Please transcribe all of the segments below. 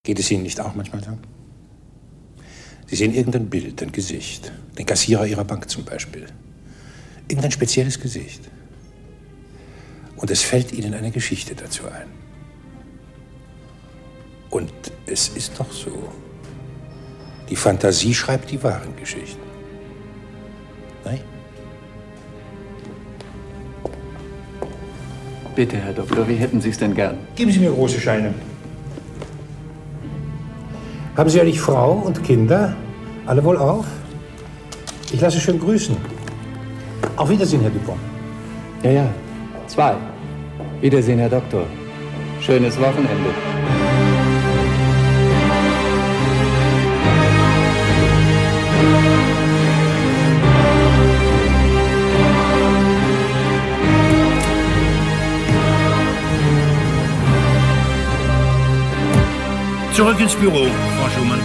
Geht es Ihnen nicht auch manchmal so? Sie sehen irgendein Bild, ein Gesicht, den Kassierer Ihrer Bank zum Beispiel. Irgendein spezielles Gesicht. Und es fällt Ihnen eine Geschichte dazu ein. Und es ist doch so. Die Fantasie schreibt die wahren Geschichten. Nein? Bitte, Herr Doktor, wie hätten Sie es denn gern? Geben Sie mir große Scheine. Haben Sie eigentlich Frau und Kinder? Alle wohlauf? Ich lasse schön grüßen. Auf Wiedersehen, Herr Dupont. Ja, ja. 2. Wiedersehen, Herr Doktor. Schönes Wochenende. Zurück ins Büro, Frau Schumann.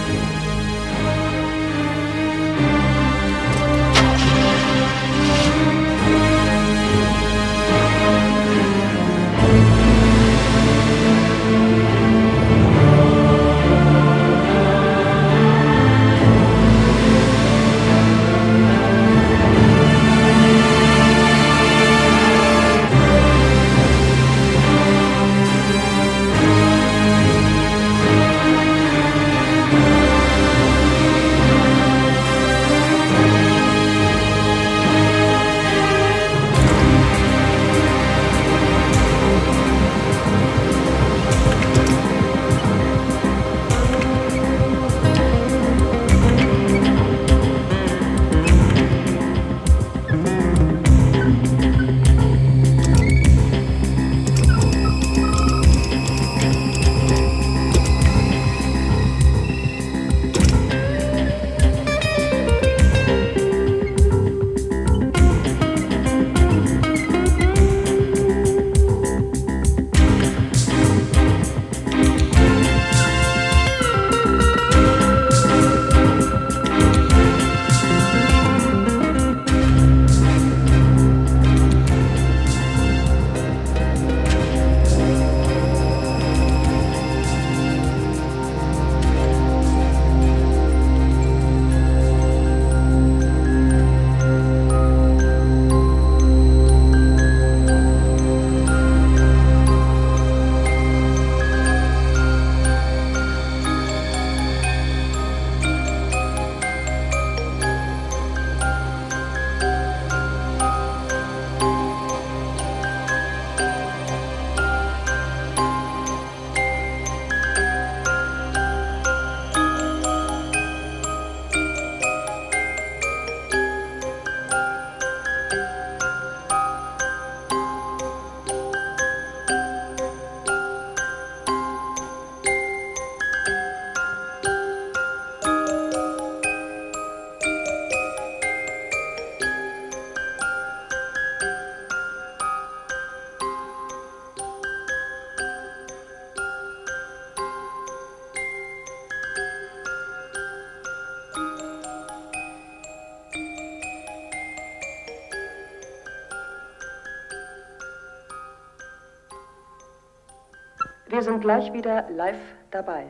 Wir sind gleich wieder live dabei.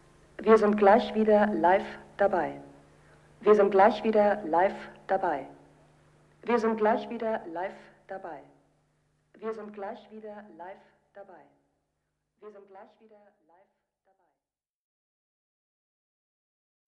Wir sind gleich wieder live dabei. Wir sind gleich wieder live dabei. Wir sind gleich wieder live dabei. Wir sind gleich wieder live dabei. Wir sind gleich wieder